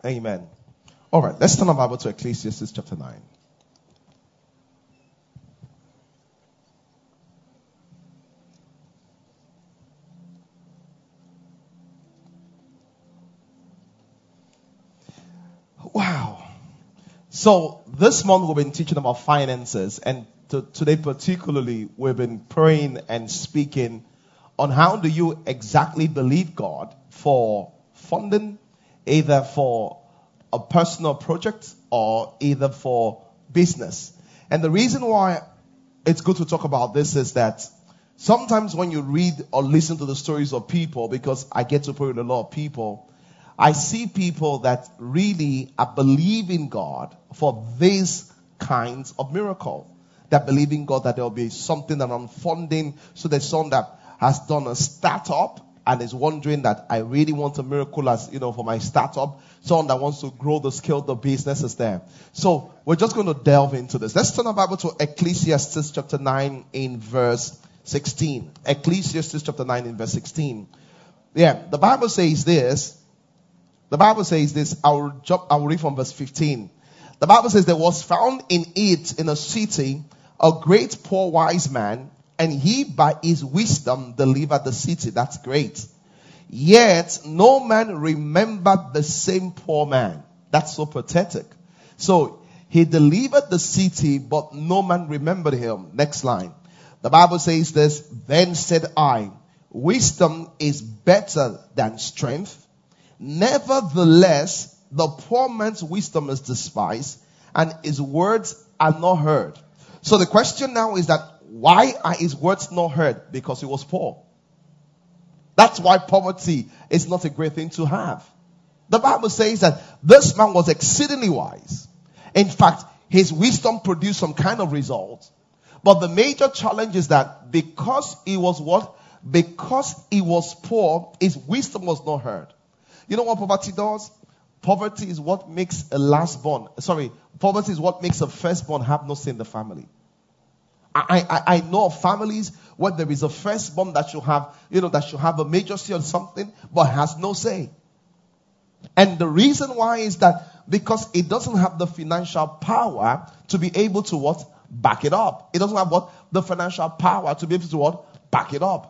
Amen. All right, let's turn our Bible to Ecclesiastes chapter 9. Wow. So this month we've been teaching about finances, and today particularly we've been praying and speaking on how do you exactly believe God for funding, either for a personal project or either for business. And the reason why it's good to talk about this is that sometimes when you read or listen to the stories of people, because I get to pray with a lot of people, I see people that really are believing God for these kinds of miracle. That believe in God that there will be something around funding. So there's someone that has done a startup and is wondering that I really want a miracle as, for my startup. Someone that wants to grow the scale of the business is there. So we're just going to delve into this. Let's turn our Bible to Ecclesiastes chapter 9 in verse 16. Ecclesiastes chapter 9 in verse 16. Yeah, the Bible says this. I'll read from verse 15. The Bible says, there was found in a city a great poor wise man, and he by his wisdom delivered the city. That's great. Yet no man remembered the same poor man. That's so pathetic. So he delivered the city, but no man remembered him. Next line. The Bible says this, then said I, wisdom is better than strength. Nevertheless, the poor man's wisdom is despised, and his words are not heard. So the question now is that, why are his words not heard? Because he was poor. That's why poverty is not a great thing to have. The Bible says that this man was exceedingly wise. In fact, his wisdom produced some kind of result. But the major challenge is that because he was what? Because he was poor, his wisdom was not heard. You know what poverty does? Poverty is what makes poverty is what makes a firstborn have no say in the family. I know of families where there is a firstborn that should have a major say on something, but has no say. And the reason why is that because it doesn't have the financial power to be able to what? Back it up. It doesn't have what? The financial power to be able to what? Back it up.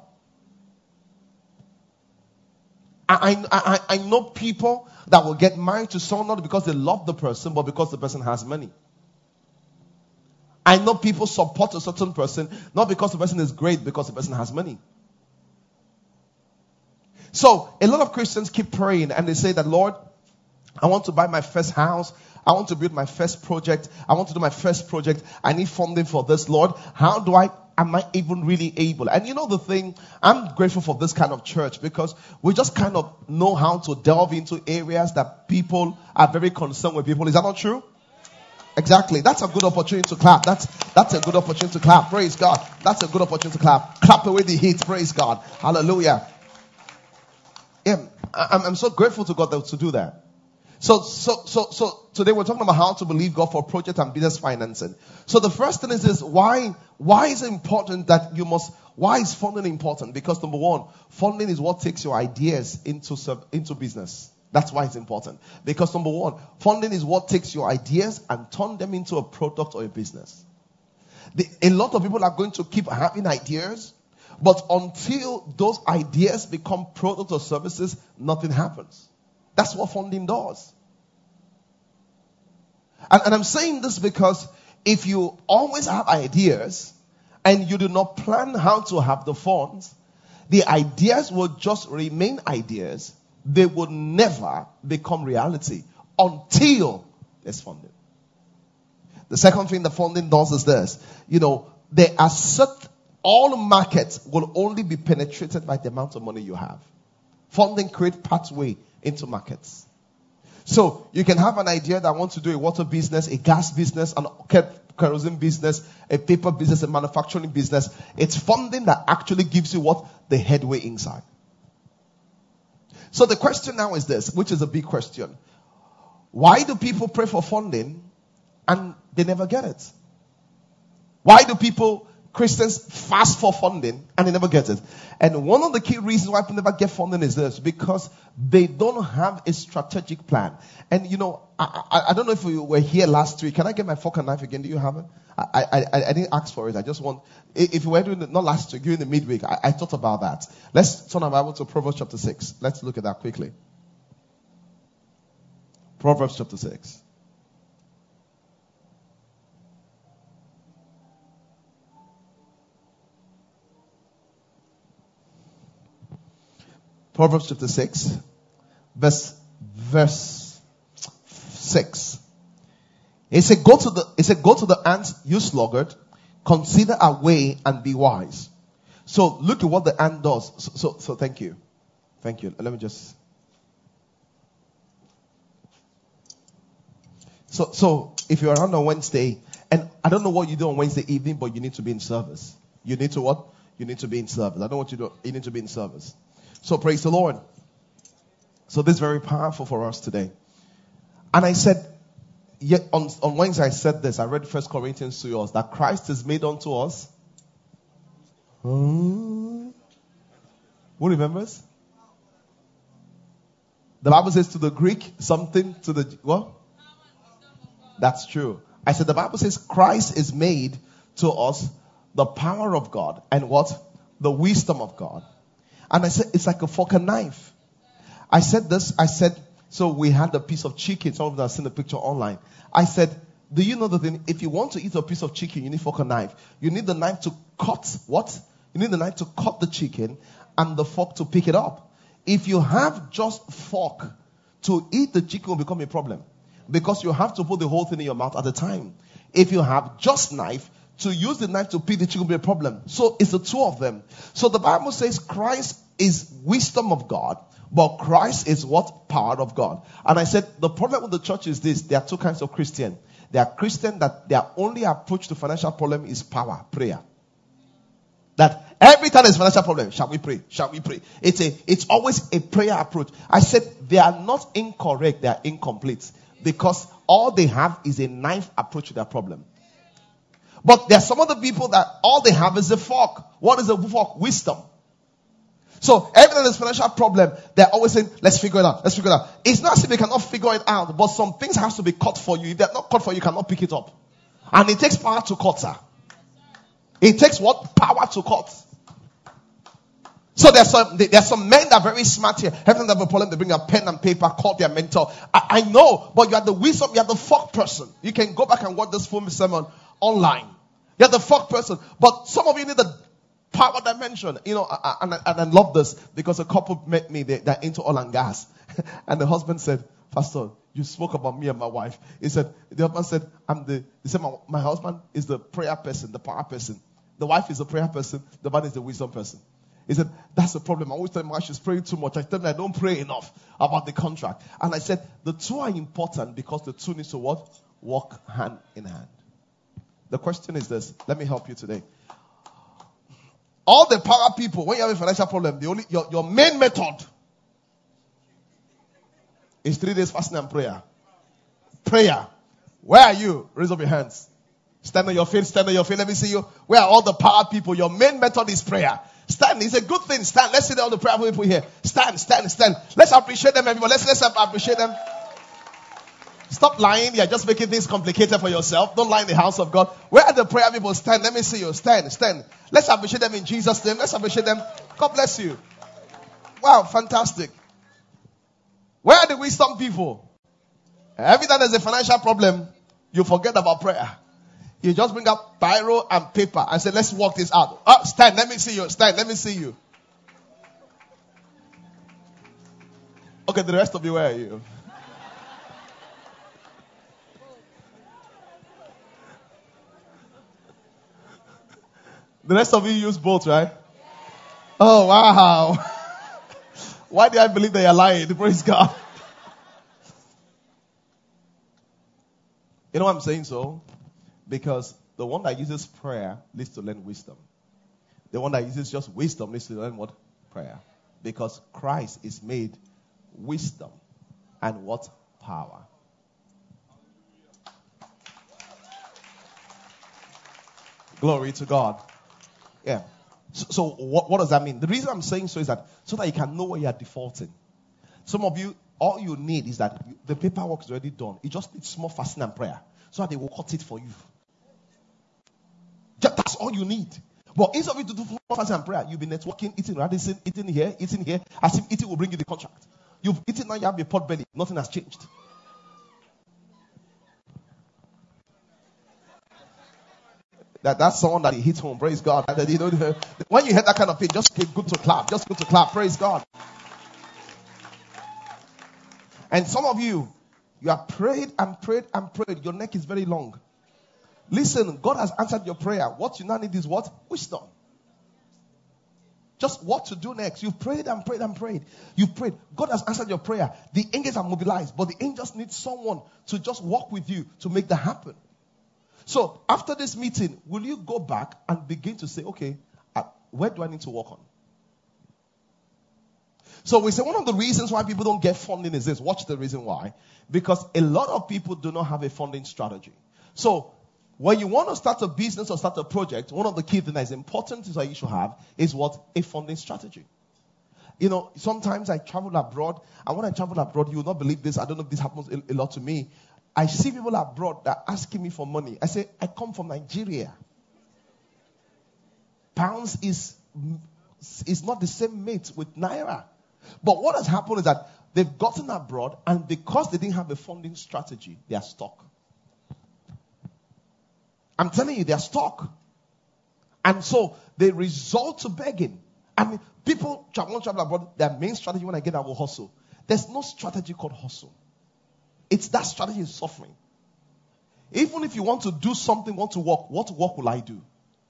I know people that will get married to someone not because they love the person, but because the person has money. I know people support a certain person not because the person is great, because the person has money. So a lot of Christians keep praying and they say that, Lord, I want to buy my first house. I want to build my first project. I want to do my first project. I need funding for this, Lord. Am I even really able? And you know the thing, I'm grateful for this kind of church because we just kind of know how to delve into areas that people are very concerned with people. Is that not true? Exactly. That's a good opportunity to clap. That's a good opportunity to clap. Praise God. That's a good opportunity to clap. Clap away the heat. Praise God. Hallelujah. Yeah, I'm so grateful to God to do that. So today we're talking about how to believe God for project and business financing. So the first thing is this, why is it important that why is funding important? Because number one, funding is what takes your ideas into business. That's why it's important. Because number one, funding is what takes your ideas and turn them into a product or a business. A lot of people are going to keep having ideas, but until those ideas become products or services, nothing happens. That's what funding does. And I'm saying this because if you always have ideas and you do not plan how to have the funds, the ideas will just remain ideas. They will never become reality until there's funding. The second thing the funding does is this. There are all markets will only be penetrated by the amount of money you have. Funding creates pathway into markets. So you can have an idea that I want to do a water business, a gas business, an kerosene business, a paper business, a manufacturing business. It's funding that actually gives you what? The headway inside. So the question now is this, which is a big question. Why do people pray for funding and they never get it? Why do people Christians fast for funding and they never get it. And one of the key reasons why people never get funding is this, because they don't have a strategic plan. And you know, I don't know if you were here last week. Can I get my fork and knife again? Do you have it? I didn't ask for it. I just want, if you were doing it, not last week, during the midweek, I thought about that. Let's turn our Bible to Proverbs chapter 6. Let's look at that quickly. Proverbs chapter 6. Proverbs chapter 6, verse 6. It said, go to the ant, you sluggard, consider a way and be wise. So look at what the ant does. So thank you. Thank you. Let me just. So if you're around on Wednesday, and I don't know what you do on Wednesday evening, but you need to be in service. You need to what? You need to be in service. I don't know what you do. You need to be in service. So praise the Lord. So this is very powerful for us today. And I said, on Wednesday I said this. I read 1 Corinthians to us that Christ is made unto us. Who remembers? The Bible says to the Greek something, to the what? That's true. I said the Bible says Christ is made to us the power of God and what? The wisdom of God. And I said, it's like a fork and knife. I said this, so we had a piece of chicken. Some of you have seen the picture online. I said, do you know that if you want to eat a piece of chicken, you need fork and knife. You need the knife to cut what? You need the knife to cut the chicken and the fork to pick it up. If you have just fork to eat the chicken will become a problem. Because you have to put the whole thing in your mouth at a time. If you have just knife, to use the knife to pick the chicken will be a problem. So it's the two of them. So the Bible says Christ is wisdom of God, but Christ is what? Power of God. And I said the problem with the church is this. There are two kinds of Christian. There are Christian that their only approach to financial problem is power, prayer. That every time there's financial problem, shall we pray? Shall we pray? It's always a prayer approach. I said they are not incorrect, they are incomplete. Because all they have is a knife approach to their problem. But there are some other people that all they have is a fork. What is a fork? Wisdom. So every time there's financial problem, they're always saying, let's figure it out. Let's figure it out. It's not as if they cannot figure it out, but some things have to be cut for you. If they're not cut for you, you cannot pick it up. And it takes power to cut, sir. It takes what? Power to cut. So there's some men that are very smart here. Every time they have a problem, they bring a pen and paper, call their mentor. I know, but you are the wisdom, you are the fork person. You can go back and watch this full sermon online. You're the fork person. But some of you need the power dimension. You know, and I love this because a couple met me, they're into oil and gas. And the husband said, Pastor, you spoke about me and my wife. He said, the husband said, he said, my husband is the prayer person, the power person. The wife is the prayer person, the man is the wisdom person. He said, that's the problem. I always tell my wife she's praying too much. I tell me I don't pray enough about the contract. And I said, the two are important because the two need to what? Walk hand in hand. The question is this. Let me help you today. All the power people, when you have a financial problem, your main method is 3 days fasting and prayer. Prayer. Where are you? Raise up your hands. Stand on your feet. Stand on your feet. Let me see you. Where are all the power people? Your main method is prayer. Stand. It's a good thing. Stand. Let's see all the prayer people here. Stand. Let's appreciate them, everyone. Let's appreciate them. Stop lying. You're just making things complicated for yourself. Don't lie in the house of God. Where are the prayer people? Stand. Let me see you. Stand. Let's appreciate them in Jesus' name. Let's appreciate them. God bless you. Wow, fantastic. Where are the wisdom people? Every time there's a financial problem, you forget about prayer. You just bring up biro and paper and say, let's work this out. Oh, stand. Let me see you. Stand. Let me see you. Okay, the rest of you, where are you? The rest of you use both, right? Oh, wow. Why do I believe that you're lying? Praise God. You know what I'm saying so? Because the one that uses prayer needs to learn wisdom. The one that uses just wisdom needs to learn what? Prayer. Because Christ is made wisdom and what? Power. Glory to God. Yeah. So what does that mean? The reason I'm saying so is that so that you can know where you are defaulting. Some of you, all you need is that the paperwork is already done. You just need small fasting and prayer so that they will cut it for you. That's all you need. But instead of you to do small fasting and prayer, you'll be networking, eating radisson, eating here, as if eating will bring you the contract. You've eaten now, you have a pot belly. Nothing has changed. That's someone that he hits home. Praise God. And, you know, when you hear that kind of thing, just get good to clap. Just good to clap. Praise God. And some of you, you have prayed and prayed and prayed. Your neck is very long. Listen, God has answered your prayer. What you now need is what? Wisdom. Just what to do next. You've prayed and prayed and prayed. You've prayed. God has answered your prayer. The angels are mobilized, but the angels need someone to just walk with you to make that happen. So after this meeting, will you go back and begin to say, okay, where do I need to work on? So we say one of the reasons why people don't get funding is this. Watch the reason why. Because a lot of people do not have a funding strategy. So when you want to start a business or start a project, one of the key things that is important is that you should have is what? A funding strategy. You know, sometimes I travel abroad, and when I travel abroad, you will not believe this. I don't know if this happens a lot to me. I see people abroad that are asking me for money. I say, I come from Nigeria. Pounds is not the same mate with Naira. But what has happened is that they've gotten abroad, and because they didn't have a funding strategy, they are stuck. I'm telling you, they are stuck. And so they resort to begging. I mean, people want to travel abroad, their main strategy when I get out will hustle. There's no strategy called hustle. It's that strategy is suffering. Even if you want to do something, want to work, what work will I do?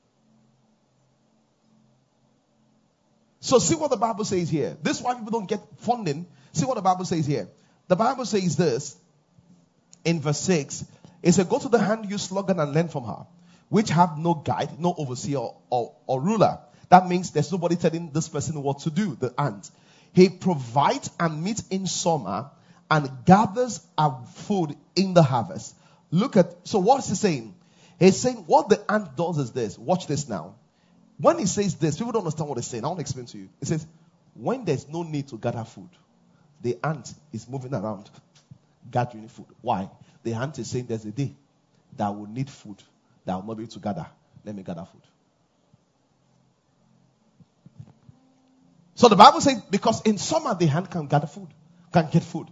So see what the Bible says here. This is why people don't get funding. See what the Bible says here. The Bible says this in verse 6. It said, go to the hand-used sluggard and learn from her, which have no guide, no overseer or ruler. That means there's nobody telling this person what to do, the ant. He provides a meat in summer and gathers our food in the harvest. So what's he saying? He's saying what the ant does is this. Watch this now. When he says this, people don't understand what he's saying. I want to explain to you. He says, when there's no need to gather food, the ant is moving around gathering food. Why? The ant is saying there's a day that will need food, that will not be able to gather. Let me gather food. So the Bible says, because in summer the ant can gather food, can get food.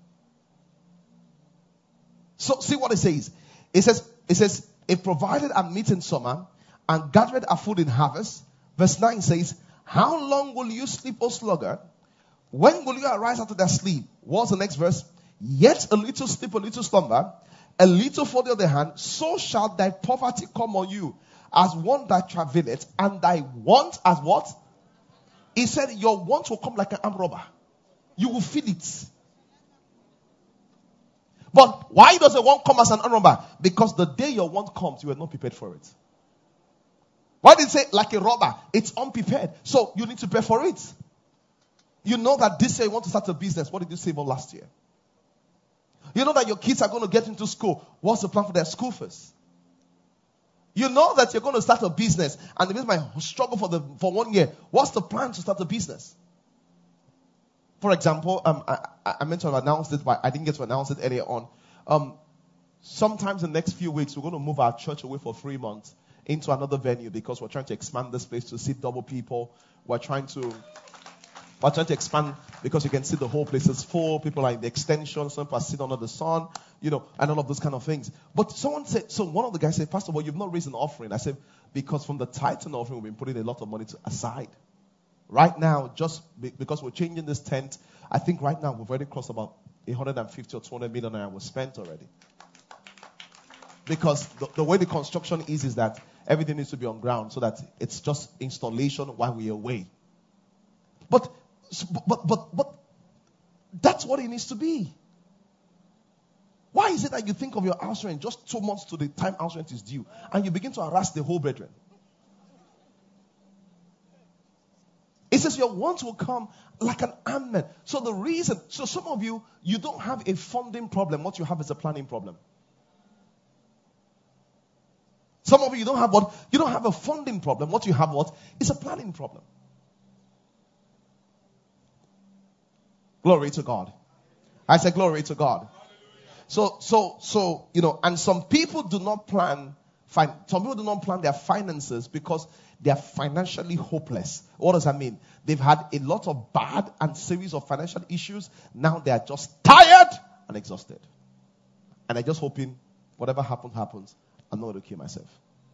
So see what it says. It says, it provided a meat in summer and gathered a food in harvest. Verse 9 says, how long will you sleep, O sluggard? When will you arise out of that sleep? What's the next verse? Yet a little sleep, a little slumber, a little fold of the hand, so shall thy poverty come on you, as one that travaileth, and thy want as what? He said, your want will come like an armed robber. You will feel it. But why does the want come as an armed robber? Because the day your want comes, you are not prepared for it. Why did it say like a robber? It's unprepared. So you need to prepare for it. You know that this year you want to start a business. What did you save on last year? You know that your kids are going to get into school. What's the plan for their school fees? You know that you're going to start a business. And this is my struggle for 1 year. What's the plan to start a business? For example, I meant to have announced it, but I didn't get to announce it earlier on. Sometimes in the next few weeks, we're going to move our church away for 3 months into another venue because we're trying to expand this place to seat double people. We're trying to expand because you can see the whole place is full. People are in the extension. Some people are sitting under the sun, and all of those kind of things. But someone said, so one of the guys said, Pastor, well, you've not raised an offering. I said, because from the tithe and offering, we've been putting a lot of money aside. Right now, just because we're changing this tent, I think right now we've already crossed about 150 or 200 million naira was spent already. Because the way the construction is that everything needs to be on ground so that it's just installation while we're away. But that's what it needs to be. Why is it that you think of your house rent just 2 months to the time house rent is due and you begin to harass the whole brethren? It says your wants will come like an armed man. So some of you don't have a funding problem. What you have is a planning problem. Some of you don't have what? You don't have a funding problem. What you have what? Is a planning problem. Glory to God. I said glory to God. So, and some people do not plan, some people do not plan their finances because they are financially hopeless. What does that mean? They've had a lot of bad and series of financial issues. Now they are just tired and exhausted. And they're just hoping whatever happens. I'm not going to kill myself.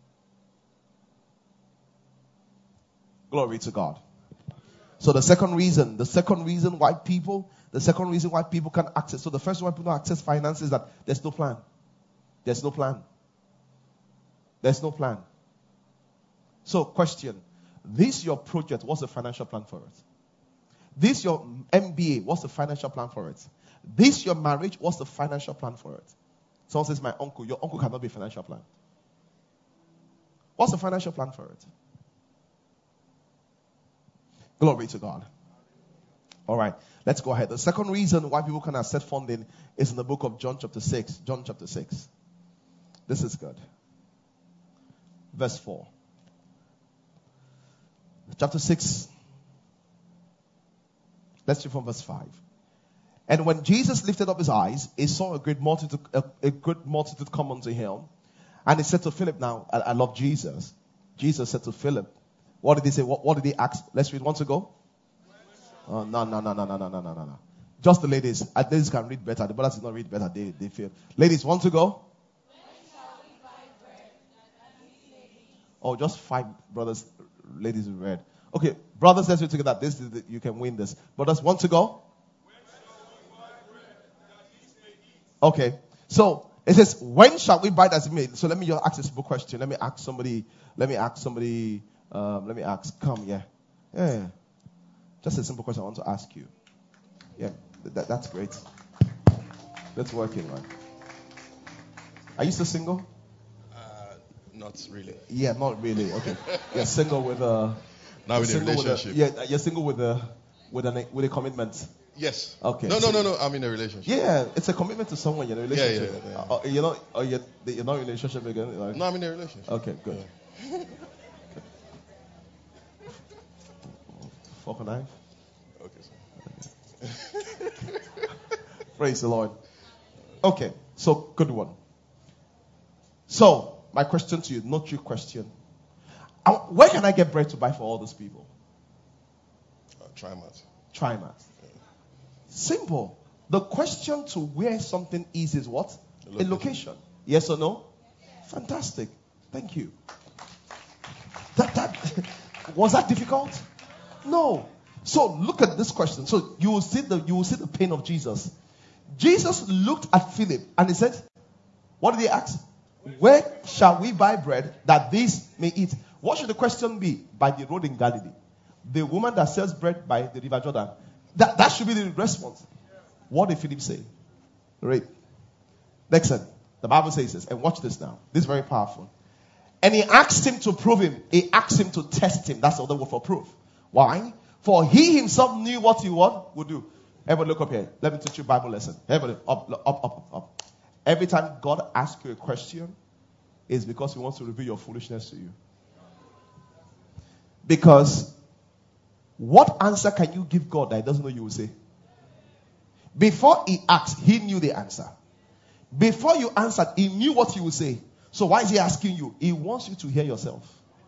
Glory to God. So the second reason why people can access. So the first one people access finance is that there's no plan. There's no plan. There's no plan. So question, this your project, what's the financial plan for it? This your MBA, what's the financial plan for it? This your marriage, what's the financial plan for it? Someone says, my uncle, your uncle cannot be a financial plan. What's the financial plan for it? Glory to God. All right, let's go ahead. The second reason why people can access funding is in the book of John chapter 6. John chapter 6. This is good. Verse 4. Chapter 6. Let's read from verse 5. And when Jesus lifted up his eyes, he saw a great multitude come unto him. And he said to Philip, now, I love Jesus. Jesus said to Philip, what did he say? What did he ask? Let's read. Want to go? Oh, no. Just the ladies. Ladies can read better. The brothers do not read better. They fail. Ladies, want to go? Oh, just 5 brothers, ladies who read. Okay, brothers, let's read together. You can win this. Brothers, want to go? Okay, so it says, when shall we buy that meat? So let me just ask a simple question. Let me ask somebody. Come, yeah. Just a simple question I want to ask you. Yeah, that's great. That's working, right? Are you still single? Not really. Yeah, not really. Okay, you're single with a. Now in a relationship. You're single with a commitment. Yes. Okay. No. I'm in a relationship. Yeah, it's a commitment to someone you're in a relationship. Yeah. You're not in a relationship again. Like? No, I'm in a relationship. Okay, good. Yeah. Fork and knife. Okay, sir. Praise the Lord. Okay, so good one. So my question to you, not your question. Where can I get bread to buy for all those people? Trimat. Yeah. Simple. The question to where something is what? A location. Yes or no? Fantastic. Thank you. That was that difficult? No. So look at this question. So you will see the pain of Jesus. Jesus looked at Philip and he said, what did he ask? Where shall we buy bread that these may eat? What should the question be? By the road in Galilee. The woman that sells bread by the river Jordan. That should be the response. What did Philip say? Right. Next one. The Bible says this. And watch this now. This is very powerful. And he asked him to prove him. He asked him to test him. That's the other word for proof. Why? For he himself knew what he would do. Everybody look up here. Let me teach you a Bible lesson. Everybody up. Every time God asks you a question, it's because he wants to reveal your foolishness to you. Because what answer can you give God that he doesn't know you will say? Before he asked, he knew the answer. Before you answered, he knew what you would say. So why is he asking you? He wants you to hear yourself.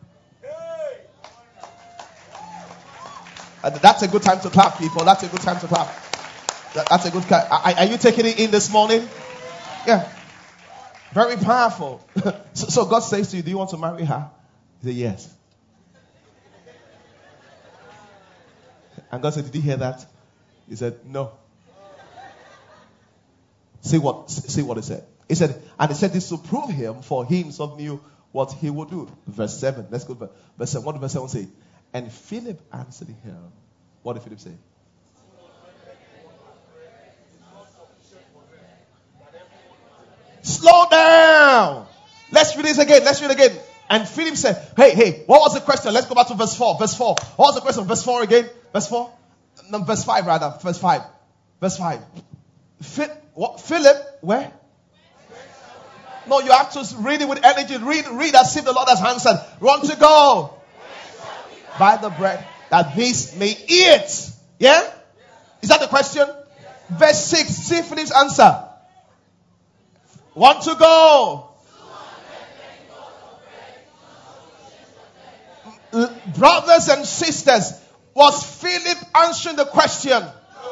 That's a good time to clap, people. That's a good time to clap. That's a good clap. Are you taking it in this morning? Yeah. Very powerful. So God says to you, do you want to marry her? You say, yes. And God said, did you hear that? He said, no. See what he said. He said, and he said this to prove him, for he himself knew what he would do. Verse 7. Let's go to verse 7. What did verse 7 say? And Philip answered him. What did Philip say? Slow down. Let's read this again. And Philip said, hey, what was the question? Let's go back to verse 4. What was the question? Verse 4 again. Verse 4? No, verse 5 rather. Verse 5. Philip, where? No, you have to read it with energy. Read as if the Lord has answered. Want to go? Buy the bread that this may eat. Yeah? Is that the question? Verse 6. See Philip's answer. Want to go? Brothers and sisters, was Philip answering the question?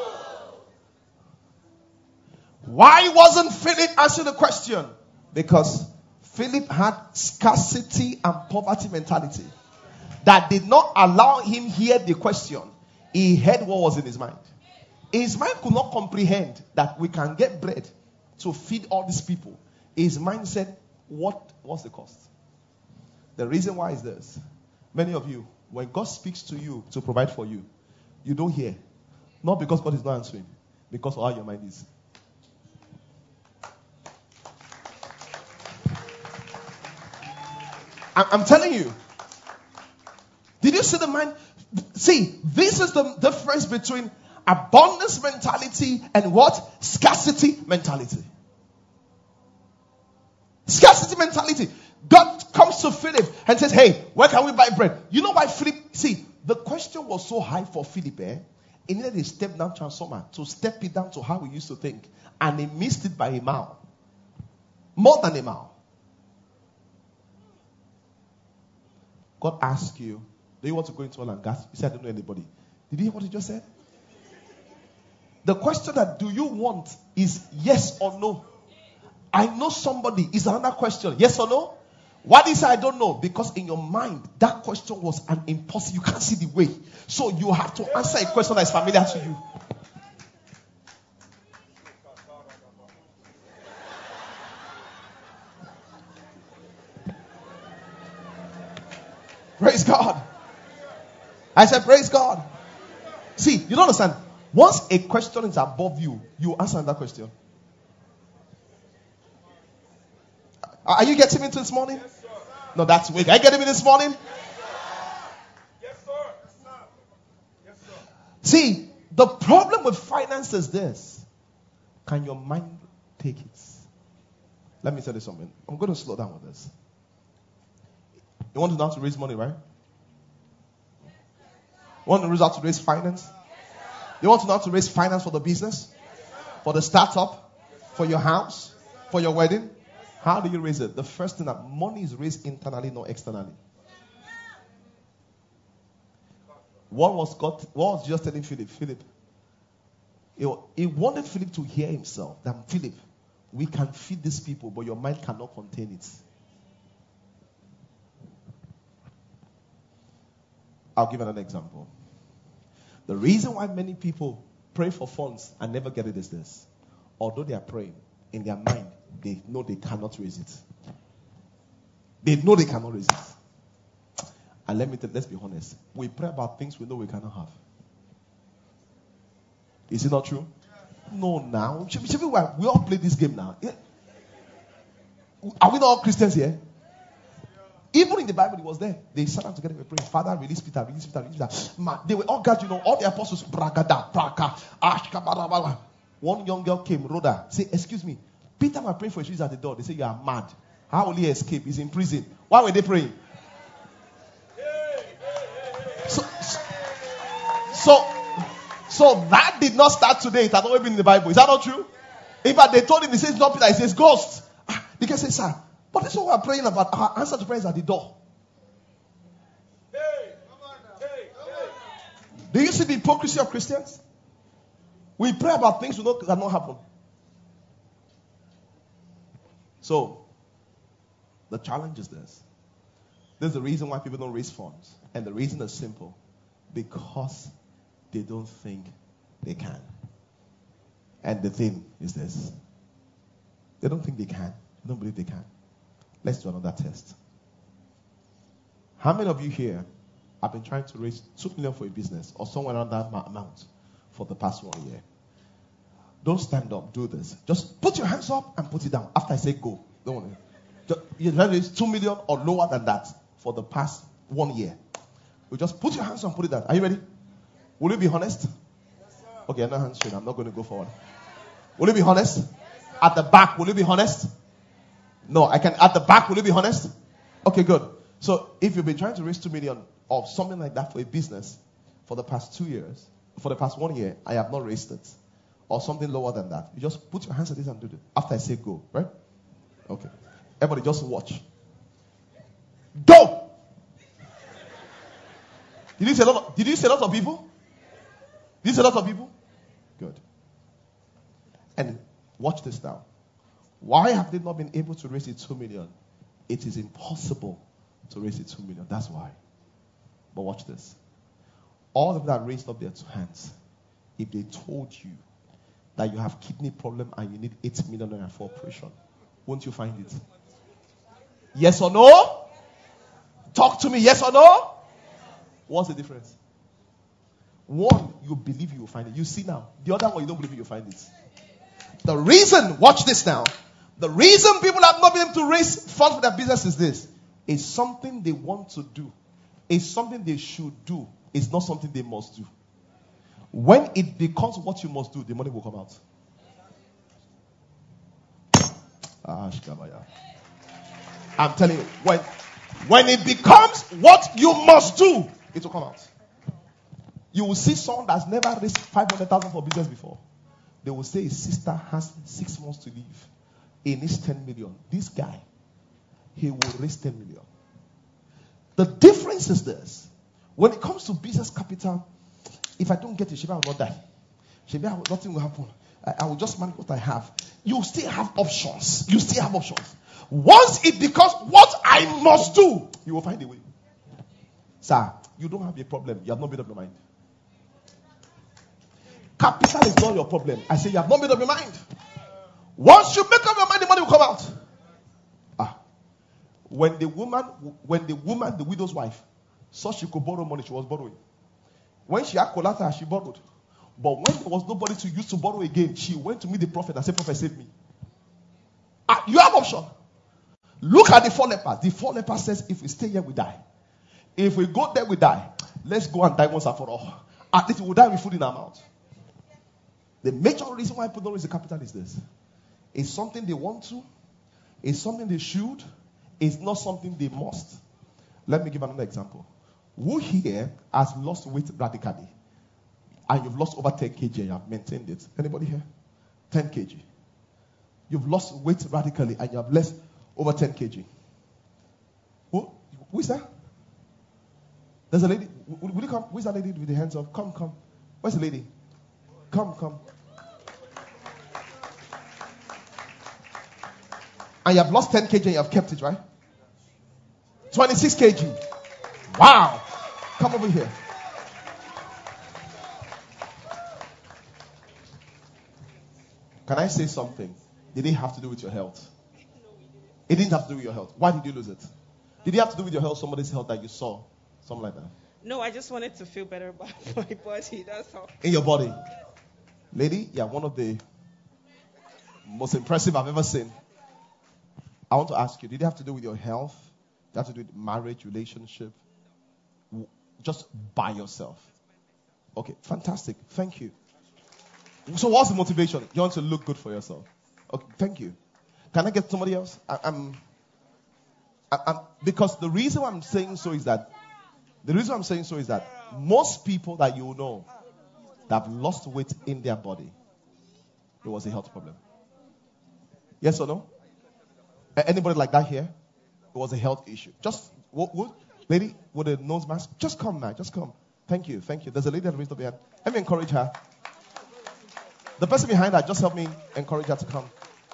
Why wasn't Philip answering the question? Because Philip had scarcity and poverty mentality that did not allow him hear the question. He heard what was in his mind. His mind could not comprehend that we can get bread to feed all these people. His mind said, what's the cost? The reason why is this. Many of you, when God speaks to you to provide for you, you don't hear. Not because God is not answering, because of how your mind is. I'm telling you. Did you see the mind? See, this is the difference between abundance mentality and what? Scarcity mentality. Scarcity mentality. God comes to Philip and says, hey, where can we buy bread? You know why Philip? See, the question was so high for Philip. He needed a step-down transformer to step it down to how he used to think. And he missed it by a mile. More than a mile. God asked you, do you want to go into oil and gas? You said, I don't know anybody. Did you hear what he just said? The question that do you want is yes or no. I know somebody is another question. Yes or no? Why did you say I don't know? Because in your mind, that question was an impossible. You can't see the way. So you have to answer a question that is familiar to you. Praise God. I said, praise God. See, you don't understand. Once a question is above you, you answer that question. Are you getting me into this morning? Yes, sir. No, that's weak. Are you getting me this morning? Yes, sir. Yes, sir. See, the problem with finance is this. Can your mind take it? Let me tell you something. I'm going to slow down with this. You want to know how to raise money, right? You want to know how to raise finance? You want to know how to raise finance for the business? For the startup? For your house? For your wedding? How do you raise it? The first thing that money is raised internally, not externally. What was just telling Philip? Philip, he wanted Philip to hear himself. That Philip, we can feed these people, but your mind cannot contain it. I'll give another example. The reason why many people pray for funds and never get it is this. Although they are praying, in their mind, they know they cannot raise it. They know they cannot raise it. And let's be honest. We pray about things we know we cannot have. Is it not true? No, now. We all play this game now. Are we not all Christians here? Even in the Bible, it was there. They sat down together and prayed. Father, release Peter, release Peter, release Peter. They were all gathered, all the apostles. One young girl came, Rhoda, say, excuse me, Peter was praying for she's at the door. They say, you are mad. How will he escape? He's in prison. Why were they praying? So that did not start today. It had always been in the Bible. Is that not true? In fact, they told him, he says, not Peter, he says, ghost. The guy says, sir, but this is what we're praying about. Our answer to prayer is at the door. Do you see the hypocrisy of Christians? We pray about things we know cannot happen. So, the challenge is this. This is the reason why people don't raise funds. And the reason is simple. Because they don't think they can. And the thing is this. They don't think they can. They don't believe they can. Let's do another test. How many of you here have been trying to raise 2 million for a business or somewhere around that amount for the past 1 year? Don't stand up. Do this. Just put your hands up and put it down. After I say go. Don't worry. You're trying to raise 2 million or lower than that for the past 1 year. You just put your hands up and put it down. Are you ready? Will you be honest? Yes, Okay, I'm not answering. I'm not going to go forward. Will you be honest? At the back, will you be honest? No, I can. At the back, will you be honest? Okay, good. So if you've been trying to raise 2 million or something like that for a business for the past 2 years, for the past 1 year, I have not raised it. Or something lower than that. You just put your hands at this and do it. After I say go, right? Okay. Everybody just watch. Go! Did you say a lot of people? Did you say a lot of people? Good. And watch this now. Why have they not been able to raise it 2 million? It is impossible to raise it 2 million. That's why. But watch this. All of them that raised up their 2 hands, if they told you that you have kidney problem and you need 8 million naira for operation, won't you find it? Yes or no? Talk to me, yes or no? What's the difference? One, you believe you will find it. You see now. The other one, you don't believe you'll find it. The reason, watch this now. The reason people have not been able to raise funds for their business is this. It's something they want to do. It's something they should do. It's not something they must do. When it becomes what you must do, the money will come out. I'm telling you, when it becomes what you must do, it will come out. You will see someone that's never raised 500,000 for business before. They will say his sister has 6 months to live. He needs 10 million. This guy, he will raise 10 million. The difference is this. When it comes to business capital, if I don't get it, Sheba will not die. Sheba, nothing will happen. I will just manage what I have. You still have options. You still have options. Once it becomes what I must do, you will find a way. Sir, you don't have a problem. You have not made up your mind. Capital is not your problem. I say you have not made up your mind. Once you make up your mind, the money will come out. When the woman, the widow's wife, saw she could borrow money, she was borrowing. When she had collateral, she borrowed. But when there was nobody to use to borrow again, she went to meet the prophet and said, Prophet, save me. You have option. Look at the 4 lepers. The 4 lepers says, if we stay here, we die. If we go there, we die. Let's go and die once and for all. At least we will die with food in our mouth. The major reason why people don't raise the capital is this. It's something they want to. It's something they should. It's not something they must. Let me give another example. Who here has lost weight radically? And you've lost over 10 kg and you have maintained it. Anybody here? 10 kg. You've lost weight radically and you have lost over 10 kg. Who is that? There's a lady. Will you come? Who is that lady with the hands up? Come. Where's the lady? Come. And you have lost 10 kg and you have kept it, right? 26 kg. Wow. Come over here. Can I say something? Did it have to do with your health? It didn't have to do with your health. Why did you lose it? Did it have to do with your health, somebody's health that you saw? Something like that. No, I just wanted to feel better about my body. That's all. In your body. Lady, yeah, one of the most impressive I've ever seen. I want to ask you, did it have to do with your health? Did it have to do with marriage, relationship? Just by yourself? Okay, fantastic. Thank you. So what's the motivation? You want to look good for yourself. Okay, thank you. Can I get somebody else? Because the reason I'm saying so is that most people that you know that have lost weight in their body, it was a health problem. Yes or no? Anybody like that here? It was a health issue. Just, lady with a nose mask, just come, man. Just come. Thank you. There's a lady that raised up her hand. Let me encourage her. The person behind her, just help me encourage her to come.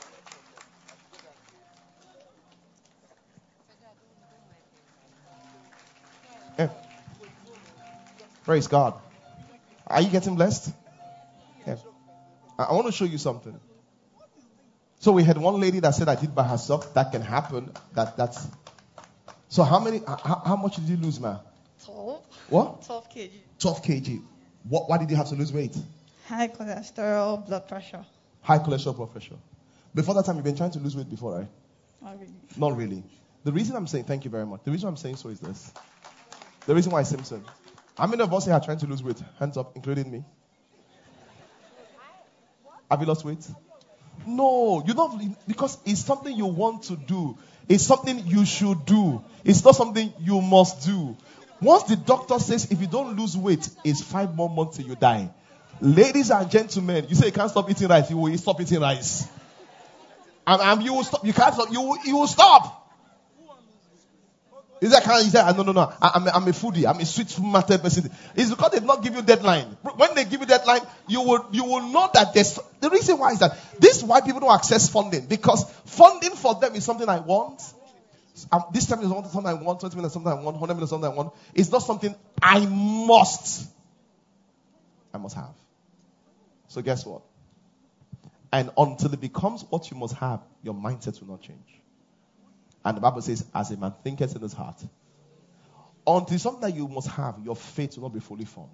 Yeah. Praise God. Are you getting blessed? Yeah. I want to show you something. So we had one lady that said I did by herself. That can happen. That's. So how much did you lose, ma? 12. What? 12 kg. 12 kg. Why did you have to lose weight? High cholesterol, blood pressure. High cholesterol, blood pressure. Before that time, you've been trying to lose weight before, right? Not really. Not really. The reason I'm saying, thank you very much. The reason I'm saying so is this. The reason why Simpson. How many of us here are trying to lose weight? Hands up, including me. Have you lost weight? No, you're not, because it's something you want to do. It's something you should do. It's not something you must do. Once the doctor says if you don't lose weight, it's 5 more months till you die. Ladies and gentlemen, you say you can't stop eating rice, you will stop eating rice. And you will stop. You can't stop. You will stop. He said, no. I'm a foodie. I'm a sweet matter person. It's because they not give you deadline. When they give you deadline, you will know that there's the reason why is that this is why people don't access funding, because funding for them is something I want. This time is something I want. 20 minutes something I want. 100 minutes something I want. It's not something I must have. So guess what? And until it becomes what you must have, your mindset will not change. And the Bible says, as a man thinketh in his heart. Until something that you must have, your faith will not be fully formed.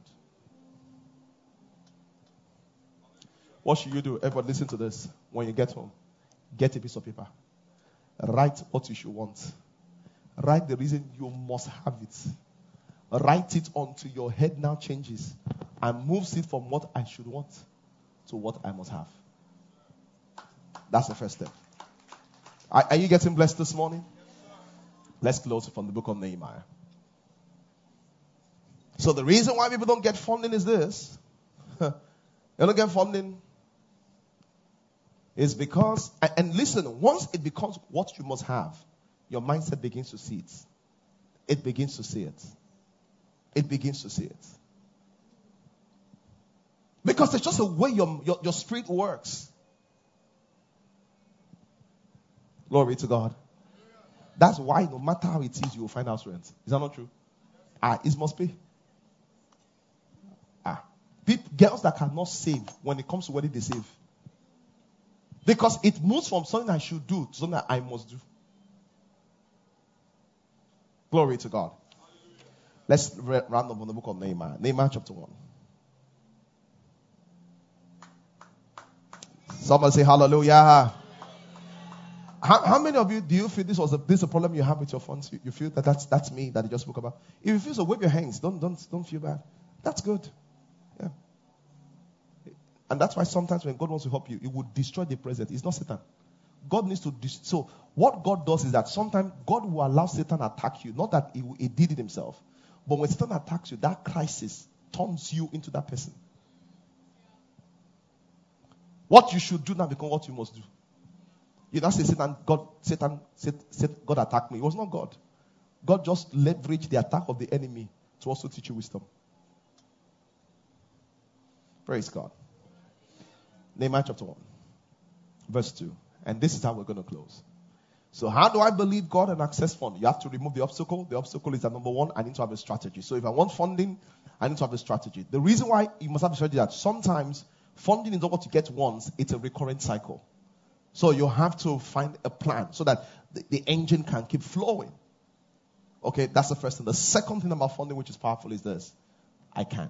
What should you do? Everybody listen to this. When you get home, get a piece of paper. Write what you should want. Write the reason you must have it. Write it until your head now changes and moves it from what I should want to what I must have. That's the first step. Are you getting blessed this morning? Let's close from the book of Nehemiah. So the reason why people don't get funding is this. They don't get funding is because, and listen, once it becomes what you must have, your mindset begins to see it. It begins to see it. It begins to see it. Because it's just the way your spirit works. Glory to God. That's why no matter how it is, you will find house rent. Is that not true? It must be. Girls that cannot save, when it comes to wedding, they save. Because it moves from something I should do to something that I must do. Glory to God. Let's round up on the book of Nehemiah. Nehemiah chapter 1. Somebody say hallelujah. How many of you do you feel this is a problem you have with your funds? You feel that that's me that you just spoke about? If you feel so, wave your hands. Don't feel bad. That's good. Yeah. And that's why sometimes when God wants to help you, He will destroy the present. It's not Satan. God needs to so what God does is that sometimes God will allow Satan to attack you. Not that he did it himself. But when Satan attacks you, that crisis turns you into that person. What you should do now becomes what you must do. You don't say God attacked me. It was not God. God just leveraged the attack of the enemy to also teach you wisdom. Praise God. Nehemiah chapter 1, verse 2. And this is how we're going to close. So how do I believe God and access fund? You have to remove the obstacle. The obstacle is that number one, I need to have a strategy. So if I want funding, I need to have a strategy. The reason why you must have a strategy is that sometimes funding is not what you get once. It's a recurrent cycle. So you have to find a plan so that the engine can keep flowing. Okay, that's the first thing. The second thing about funding, which is powerful, is this. I can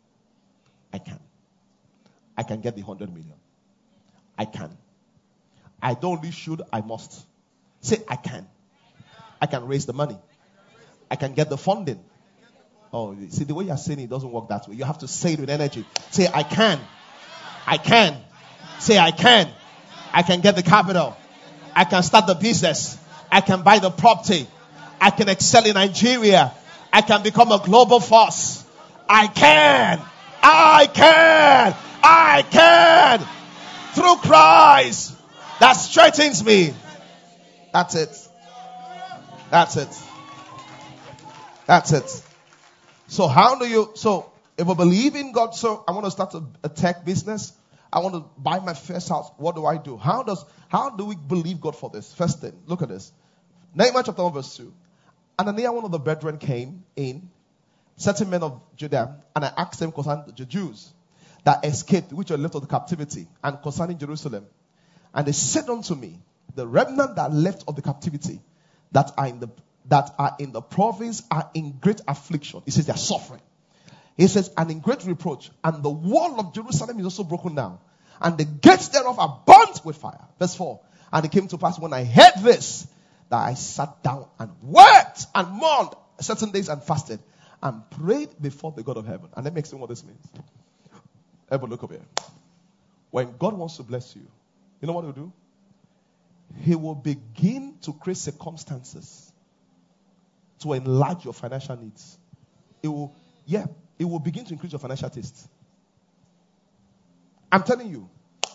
get the 100 million. I can. I don't really should, I must. Say, I can. I can raise the money. I can get the funding. Oh, see, the way you're saying it doesn't work that way. You have to say it with energy. Say, I can. I can. Say, I can. I can get the capital. I can start the business. I can buy the property. I can excel in Nigeria. I can become a global force. I can. I can. I can. Through Christ that strengthens me. That's it. That's it. That's it. So how do you, so if I believe in God, so I want to start a tech business. I want to buy my first house. What do I do? How do we believe God for this? First thing, look at this. Nehemiah chapter 1 verse 2. Ananiah, one of the brethren, came in, certain men of Judah, and I asked them concerning the Jews that escaped, which were left of the captivity, and concerning Jerusalem. And they said unto me, the remnant that left of the captivity, that are in the province, are in great affliction. He says they are suffering. He says, and in great reproach, and the wall of Jerusalem is also broken down, and the gates thereof are burnt with fire. Verse 4. And it came to pass when I heard this, that I sat down and wept and mourned certain days and fasted and prayed before the God of heaven. And let me explain what this means. Everybody look up here. When God wants to bless you, You know what he'll do? He will begin to create circumstances to enlarge your financial needs. It will begin to increase your financial taste. I'm telling you.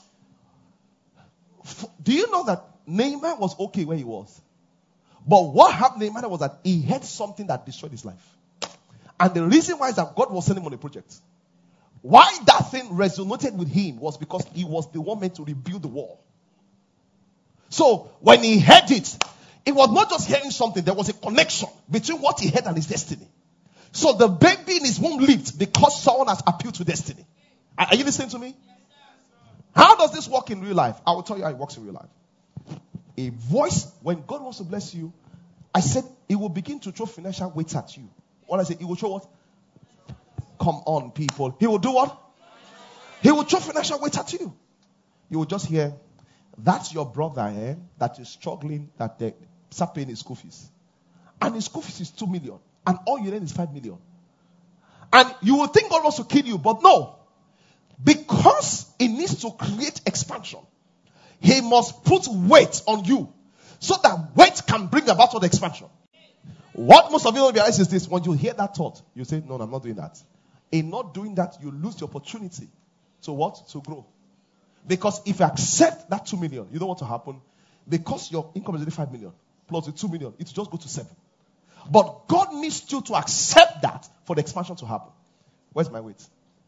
Do you know that Nehemiah was okay where he was? But what happened to Nehemiah was that he had something that destroyed his life. And the reason why is that God was sending him on a project. Why that thing resonated with him was because he was the one meant to rebuild the wall. So when he heard it, it was not just hearing something, there was a connection between what he heard and his destiny. So the baby in his womb lived because someone has appealed to destiny. Are you listening to me? How does this work in real life? I will tell you how it works in real life. A voice, when God wants to bless you, I said it will begin to throw financial weights at you. What I said, it will throw what? Come on, people. He will do what? He will throw financial weight at you. You will just hear, that's your brother that is struggling, that they start paying his school fees. And his school fees is 2 million. And all you need is 5 million. And you will think God wants to kill you, but no. Because he needs to create expansion, he must put weight on you so that weight can bring about all the expansion. What most of you don't realize is this: when you hear that thought, you say, no, I'm not doing that. In not doing that, you lose the opportunity to what? To grow. Because if you accept that 2 million, you know what will happen? Because your income is only 5 million, plus the 2 million, it will just go to 7. But God needs you to accept that for the expansion to happen. Where's my weight?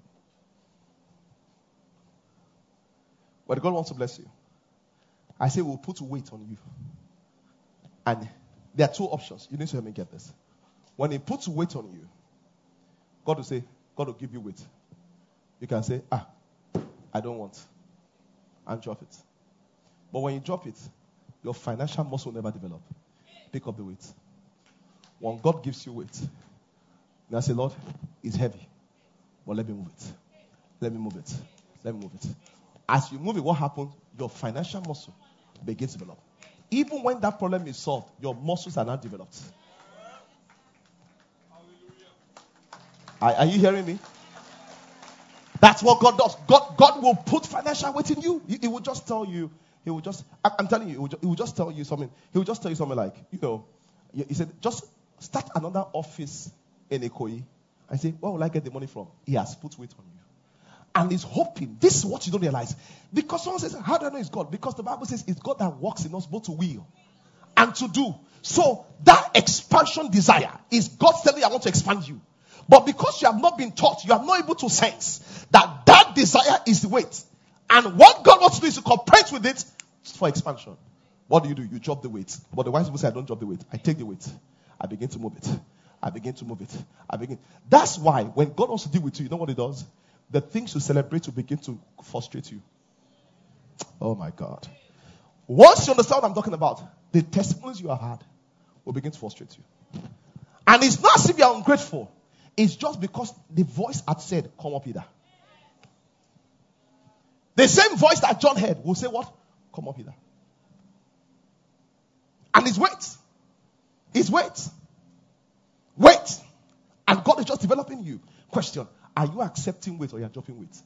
But God wants to bless you. I say we'll put weight on you. And there are 2 options. You need to help me get this. When he puts weight on you, God will say, God will give you weight. You can say, I don't want. And drop it. But when you drop it, your financial muscle will never develop. Pick up the weight. When God gives you weight, now say, Lord, it's heavy. But let me move it. Let me move it. Let me move it. As you move it, what happens? Your financial muscle begins to develop. Even when that problem is solved, your muscles are not developed. Are you hearing me? That's what God does. God will put financial weight in you. He will just tell you. He will just. I'm telling you. He will just tell you something. He will just tell you something like, he said, just start another office in Ikoyi. I say, where will I get the money from? He has put weight on you. And he's hoping. This is what you don't realize. Because someone says, how do I know it's God? Because the Bible says it's God that works in us both to will and to do. So that expansion desire is God telling you, I want to expand you. But because you have not been taught, you are not able to sense that desire is the weight. And what God wants to do is to compete with it for expansion. What do? You drop the weight. But the wise people say, I don't drop the weight. I take the weight. I begin to move it. I begin to move it. That's why when God wants to deal with you, you know what he does? The things you celebrate will begin to frustrate you. Oh my God. Once you understand what I'm talking about, the testimonies you have had will begin to frustrate you. And it's not as if you're ungrateful. It's just because the voice had said, come up hither. The same voice that John heard will say what? Come up hither. And it's weight. It's weight. Weight. And God is just developing you. Question. Are you accepting weight or you are dropping weight?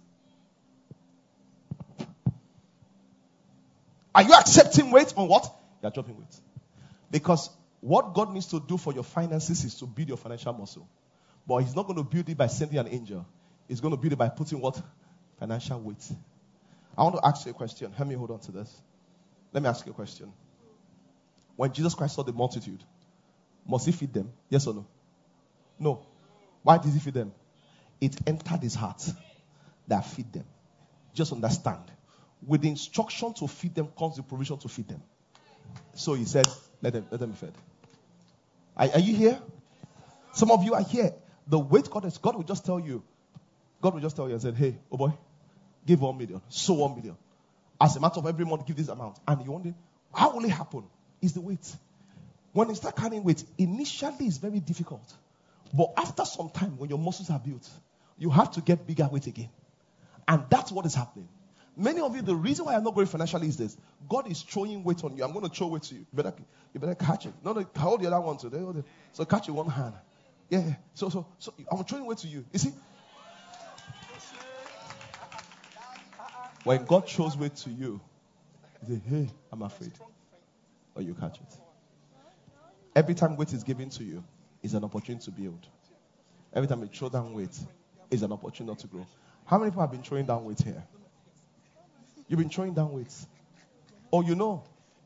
Are you accepting weight on what? You are dropping weight. Because what God needs to do for your finances is to build your financial muscle. But he's not going to build it by sending an angel. He's going to build it by putting what? Financial weight. I want to ask you a question. Help me hold on to this. Let me ask you a question. When Jesus Christ saw the multitude, must he feed them? Yes or no? No. Why did he feed them? It entered his heart that feed them. Just understand. With the instruction to feed them comes the provision to feed them. So he said, let them be fed. Are you here? Some of you are here. The weight God will just tell you. God will just tell you and say, hey, oh boy, give 1 million. Sow 1 million. As a matter of every month, give this amount. And you wonder, how will it happen? It's the weight. When you start carrying weight, initially it's very difficult. But after some time, when your muscles are built, you have to get bigger weight again. And that's what is happening. Many of you, the reason why I'm not going financially is this. God is throwing weight on you. I'm going to throw weight to you. You better catch it. No, hold the other one today. So catch it one hand. Yeah. So I'm throwing weight to you. You see? When God throws weight to you, You say, hey, I'm afraid. Or you catch it. Every time weight is given to you, is an opportunity to build. Every time you throw down weight, is an opportunity to grow. How many people have been throwing down weight here? You've been throwing down weights. Oh, you know.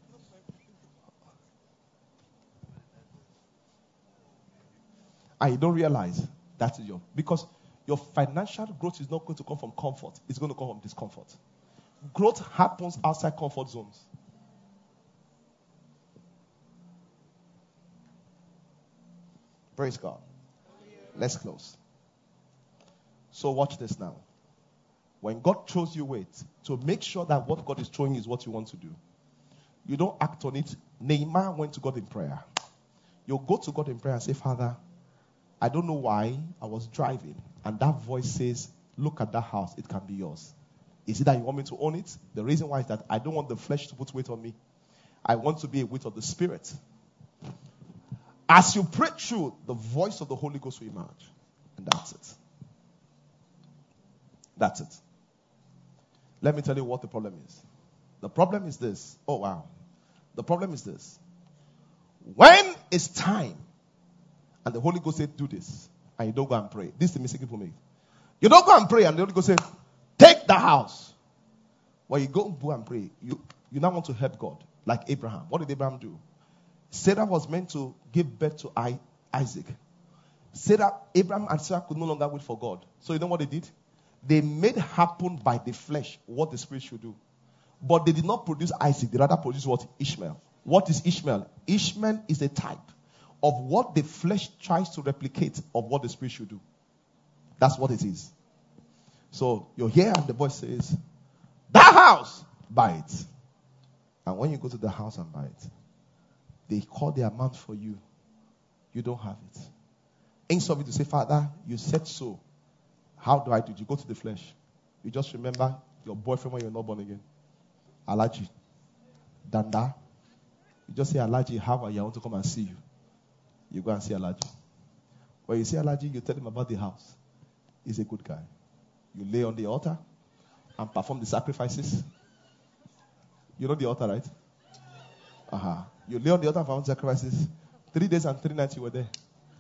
And you don't realize that is because your financial growth is not going to come from comfort. It's going to come from discomfort. Growth happens outside comfort zones. Praise God. Let's close. So watch this now. When God throws you weight, to make sure that what God is throwing is what you want to do, you don't act on it. Nehemiah went to God in prayer. You go to God in prayer and say, Father, I don't know why I was driving, and that voice says, look at that house, it can be yours. Is it that you want me to own it? The reason why is that I don't want the flesh to put weight on me. I want to be a weight of the Spirit. As you pray through, the voice of the Holy Ghost will emerge. And that's it. That's it. Let me tell you what the problem is. The problem is this. Oh, wow. The problem is this. When it's time, and the Holy Ghost said, do this, and you don't go and pray. This is the mistake people make. You don't go and pray, and the Holy Ghost said, take the house. When you go and pray, you now want to help God, like Abraham. What did Abraham do? Sarah was meant to give birth to Isaac. Abraham and Sarah could no longer wait for God. So you know what they did? They made happen by the flesh what the Spirit should do. But they did not produce Isaac. They rather produced what? Ishmael. What is Ishmael? Ishmael is a type of what the flesh tries to replicate of what the Spirit should do. That's what it is. So you're here and the voice says, that house, buy it. And when you go to the house and buy it, they call the amount for you. You don't have it. Instead of you to say, Father, you said so. How do I do it? You go to the flesh. You just remember your boyfriend when you're not born again. Alaji. Danda. You just say, Alaji, how are you? I want to come and see you. You go and see Alaji. When you see Alaji, you tell him about the house. He's a good guy. You lay on the altar and perform the sacrifices. You know the altar, right? You lay on the altar and perform the sacrifices. 3 days and 3 nights you were there.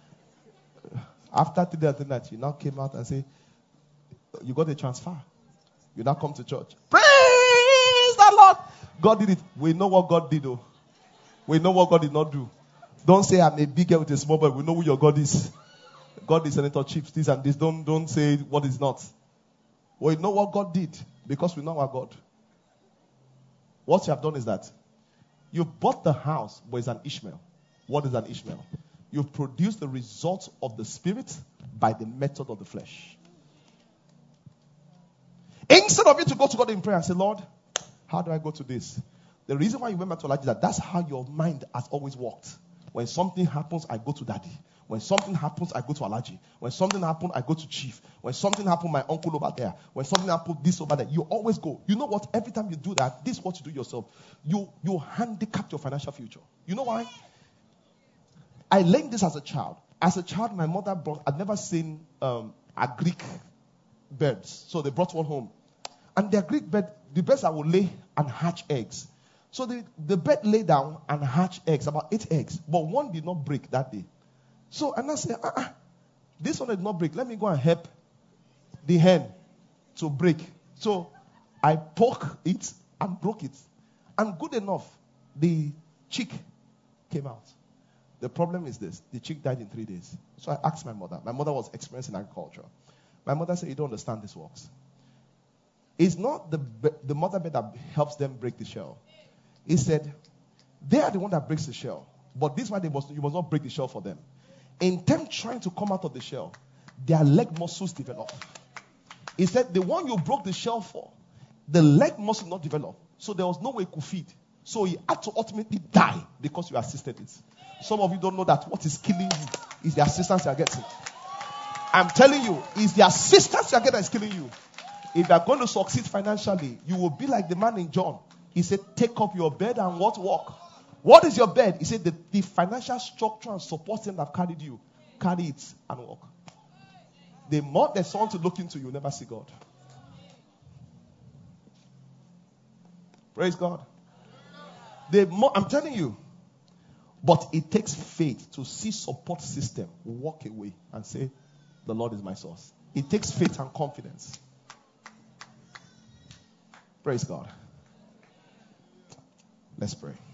After 3 days and 3 nights, you now came out and say, you got a transfer. You now come to church. Praise the Lord. God did it. We know what God did, though. We know what God did not do. Don't say I'm a big girl with a small boy. We know who your God is. God is Senator Chips, this and this. Don't say what is not. We know what God did because we know our God. What you have done is that you bought the house, but it's an Ishmael. What is an Ishmael? You produce the result of the Spirit by the method of the flesh. Instead of you to go to God in prayer and say, Lord, how do I go to this? The reason why you went back to Elijah is that that's how your mind has always worked. When something happens, I go to daddy. When something happens, I go to Alaji. When something happens, I go to chief. When something happens, my uncle over there. When something happens, this over there. You always go. You know what? Every time you do that, this is what you do yourself. You handicap your financial future. You know why? I learned this as a child. As a child, my mother I'd never seen a Greek birds. So they brought one home. And their Greek bird, the birds that would lay and hatch eggs. So the bird lay down and hatch eggs, about 8 eggs. But one did not break that day. So, and I said, this one did not break. Let me go and help the hen to break. So, I poked it and broke it. And good enough, the chick came out. The problem is this. The chick died in 3 days. So, I asked my mother. My mother was experienced in agriculture. My mother said, you don't understand this works. It's not the mother bird that helps them break the shell. He said, they are the one that breaks the shell. But this one, you must not break the shell for them. In them trying to come out of the shell, their leg muscles develop. He said, the one you broke the shell for, the leg muscle not develop. So there was no way he could feed. So he had to ultimately die because you assisted it. Some of you don't know that what is killing you is the assistance you are getting. I'm telling you, it's the assistance you are getting that is killing you. If you are going to succeed financially, you will be like the man in John. He said, take up your bed and walk. What is your bed? He said, the financial structure and support system that carried you, carry it and walk. The more there's someone to look into, you'll never see God. Praise God. I'm telling you. But it takes faith to see support system walk away and say, the Lord is my source. It takes faith and confidence. Praise God. Let's pray.